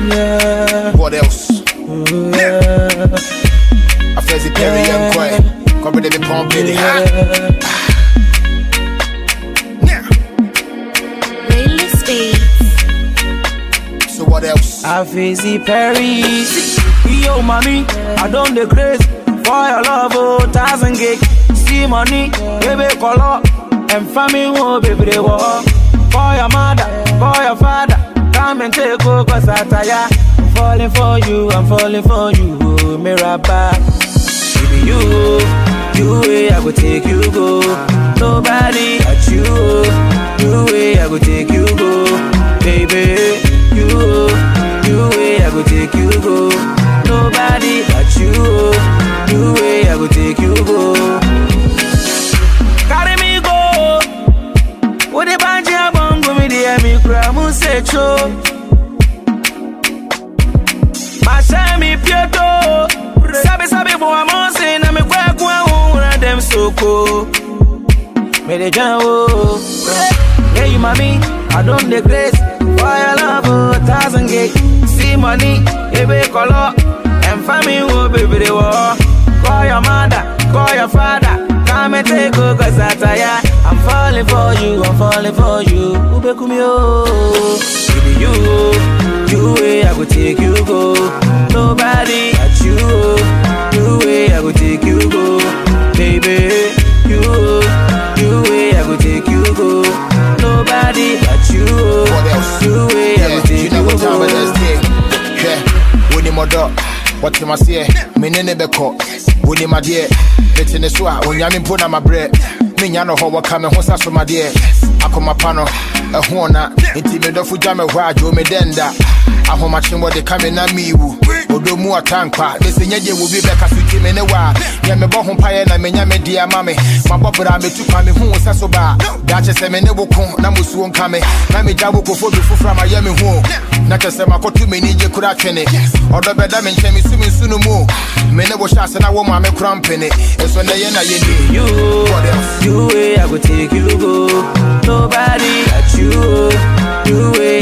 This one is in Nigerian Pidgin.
Yeah. What else? I fancy Perry and Quay. Come with the pump in the hat. So what else? I fancy Perry. Yo, mommy, I don't the craze for your love, 1,000 gig. See money, baby, color, and family, oh, baby, they walk. For your mother, for your father, come and take over, cause I tire. I'm falling for you, oh, Mirabah. Baby, you way, I go take you go. Nobody at you way, I go take you go. Baby, you way, I go take you go. Nobody at you way, I go take you go. Carry me go. What the banji abongo me dey me cry mu se cho. Mashami pieto. Sabi bo amonse na me kwa kwa ura dem soko. Me dey jawo. Yeah, you mommy, I don't the grace for your love, 1,000 gig. See money, baby color, and family, oh baby they walk. Call your mother, call your father, come and take over, cause I tire. I'm falling for you, Ube kumio. Baby you way, I go take you go. Nobody at you way, I go take you go. Baby, you way, I go take you go. Nobody but you. What else? You way, I go take you go. Yeah, when you mother, what you must say, me nene beko. When you my dear, let's in the swat, when you put on my bread. Me no how what come and what's up my dear. I come my panel, a horna, intimate of Jama Rajo, me denda. I how much what they come in a me woo. Odo more tank part. This thing you will be back as we came in a while. Yammy Bohum Pie and I mean, Yammy dear mammy. My bopper, I made 2 come who was so bad. That's a never come, Namus won't come. Nami Jabu for from a Yammy home. Not just a mako to me, you could have it. Or the better men came swimming soon more. Many was shots and I want my cramping it. It's when they end you. What else? You way, I go take you go. Nobody at you way,